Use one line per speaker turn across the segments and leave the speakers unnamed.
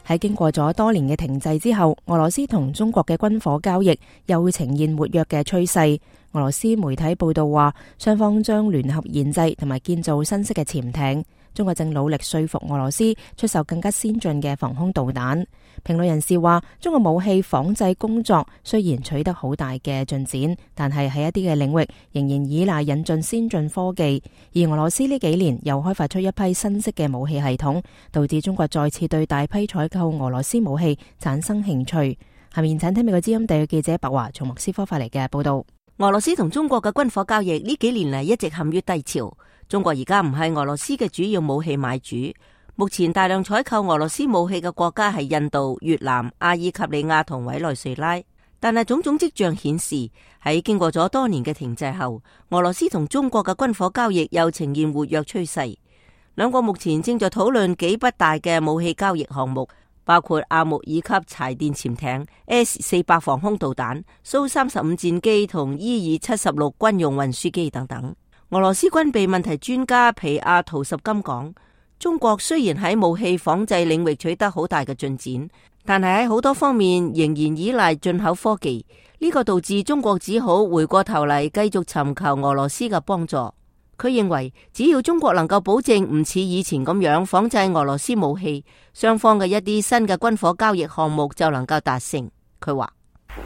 喺經過咗多年嘅停滯之後，俄羅斯同中國嘅軍火交易又呈現活躍嘅趨勢。俄羅斯媒體報道話，雙方將聯合研製同埋建造新式嘅潛艇。中國正努力說服俄羅斯出售更加先進嘅防空導彈。評論人士話，中國武器仿製工作雖然取得好大嘅進展，但係喺一啲嘅領域仍然依賴引進先進科技。而俄羅斯呢幾年又開發出一批新式嘅武器系統，導致中國再次對大批採購俄羅斯武器產生興趣。下面請聽美國之音特約記者白華從莫斯科發嚟嘅報道。
俄羅斯同中國嘅軍火交易呢幾年嚟一直陷於低潮。中國而家唔係俄羅斯嘅主要武器買主，目前大量採購俄羅斯武器嘅國家係印度、越南、阿爾及利亞同委內瑞拉。但係種種跡象顯示，喺經過咗多年嘅停滯後，俄羅斯同中國嘅軍火交易又呈現活躍趨勢。兩國目前正在討論幾筆大嘅武器交易項目，包括阿穆爾級柴電潛艇、S-400防空導彈、蘇35戰機同伊爾76軍用運輸機等等。俄羅斯軍備問題專家皮亞圖什金講，中國雖然喺武器仿製領域取得好大嘅進展，但係喺好多方面仍然依賴進口科技，呢個導致中國只好回過頭嚟繼續尋求俄羅斯嘅幫助。佢認為，只要中國能夠保證唔似以前咁樣仿製俄羅斯武器，雙方嘅一啲新嘅軍火交易項目就能夠達成。佢話，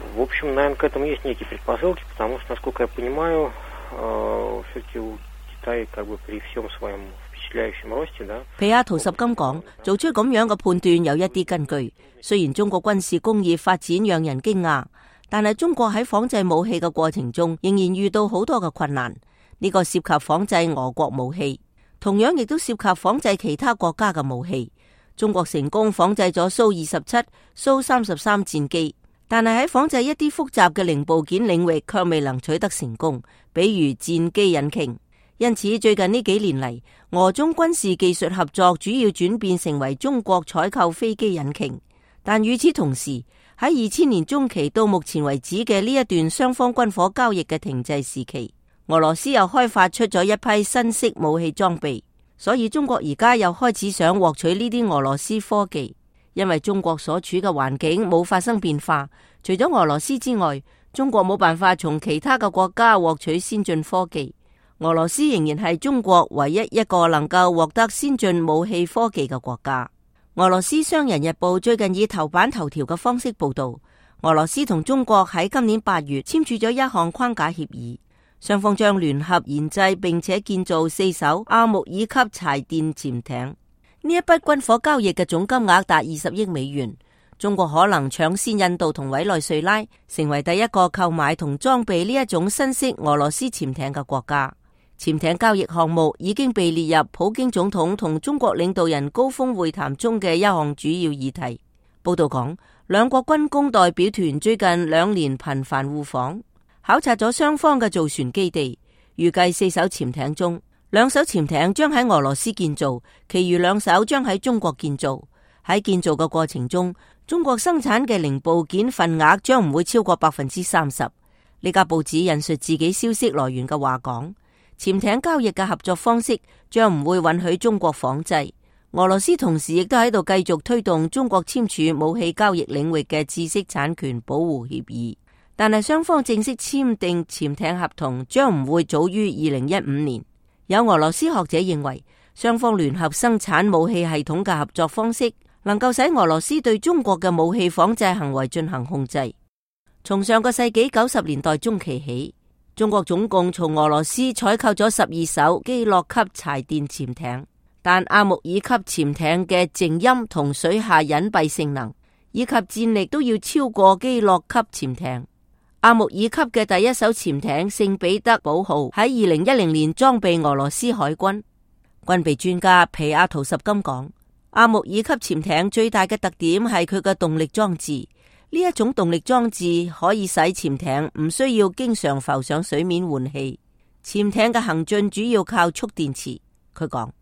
皮亞圖什金講，做出咁樣嘅判斷有一啲根據。雖然中國軍事工業發展讓人驚訝，但係中國喺仿製武器嘅過程中仍然遇到好多嘅困難。呢個涉及仿製俄國武器，同樣亦都涉及仿製其他國家嘅武器。中國成功仿製咗蘇27、蘇33戰機，但係喺仿製一啲複雜嘅零部件領域卻未能取得成功，比如戰機引擎。因此最近呢幾年嚟，俄中軍事技術合作主要轉變成為中國採購飛機引擎。但與此同時，喺2000年中期到目前為止嘅呢一段雙方軍火交易嘅停滯時期，俄羅斯又開發出咗一批新式武器裝備，所以中國而家又開始想獲取呢啲俄羅斯科技。因為中國所處嘅環境冇發生變化，除咗俄羅斯之外，中國冇辦法從其他嘅國家獲取先進科技。俄羅斯仍然係中國唯一一個能夠獲得先進武器科技嘅國家。俄羅斯商人日報最近以頭版頭條嘅方式報道，俄羅斯同中國喺今年8月簽署咗一項框架協議，雙方將聯合研製並且建造4艘阿穆爾級柴電潛艇。呢一筆軍火交易嘅總金額達20億美元。中國可能搶先印度同委內瑞拉，成為第一個購買同裝備呢一種新式俄羅斯潛艇嘅國家。潛艇交易項目已經被列入普京總統同中國領導人高峰會談中嘅一項主要議題。報道講，兩國軍工代表團最近2年頻繁互訪，考察咗雙方嘅造船基地。預計4艘潛艇中，2艘潛艇將喺俄羅斯建造，其餘2艘將喺中國建造。喺建造嘅過程中，中國生產嘅零部件份額將唔會超過30%。呢家報紙引述自己消息來源嘅話講，潛艇交易嘅合作方式將唔會允許中國仿製。俄羅斯同時亦都喺度繼續推動中國簽署武器交易領域嘅知識產權保護協議，但係雙方正式簽訂潛艇合同將唔會早於2015年。有俄羅斯學者認為，雙方聯合生產武器系統嘅合作方式能夠使俄羅斯對中國嘅武器仿製行為進行控制。從上個世紀90年代中期起，中國總共從俄羅斯採購咗12艘基洛級柴電潛艇，但阿穆爾級潛艇嘅靜音同水下隱蔽性能以及戰力都要超過基洛級潛艇。阿穆爾級嘅第一艘潛艇聖彼得堡號喺2010年裝備俄羅斯海軍。軍備專家皮亞圖什金講，阿穆爾級潛艇最大嘅特點係佢嘅動力裝置。呢一種動力裝置可以使潛艇唔需要經常浮上水面換氣。潛艇嘅行進主要靠蓄電池。佢講，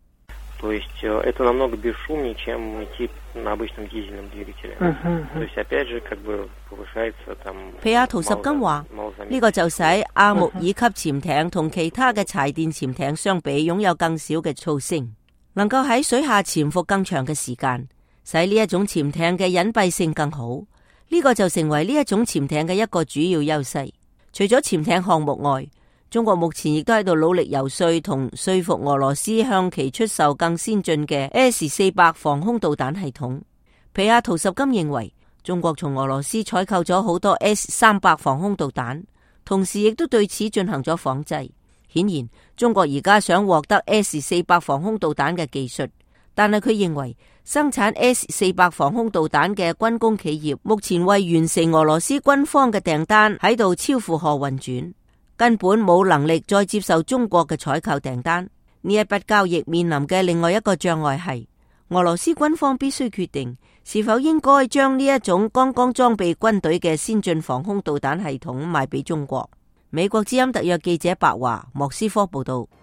皮亞圖什金話，呢個就使阿穆爾級潛艇同其他嘅柴電潛艇相比擁有更少嘅噪聲，能夠喺水下潛伏更長嘅時間。 使呢一種潛艇嘅隱蔽性更好。呢個就成為呢一種潛艇嘅一個主要優勢。除咗潛艇項目外，中國目前亦都喺度努力游說同說服俄羅斯向其出售更先進嘅 S-400防空導彈系統。皮亞圖什金認為，中國從俄羅斯採購咗好多 S-300防空導彈，同時亦都對此進行咗仿製。顯然，中國而家想獲得 S-400防空導彈嘅技術，但係佢認為生產 S-400防空導彈嘅軍工企業目前為完成俄羅斯軍方嘅訂單喺度超負荷運轉，根本冇能力再接受中國嘅採購訂單。呢一筆交易面臨嘅另外一個障礙係，俄羅斯軍方必須決定是否應該將呢一種剛剛裝備軍隊嘅先進防空導彈系統賣俾中國。美國之音特約記者白華莫斯科報道。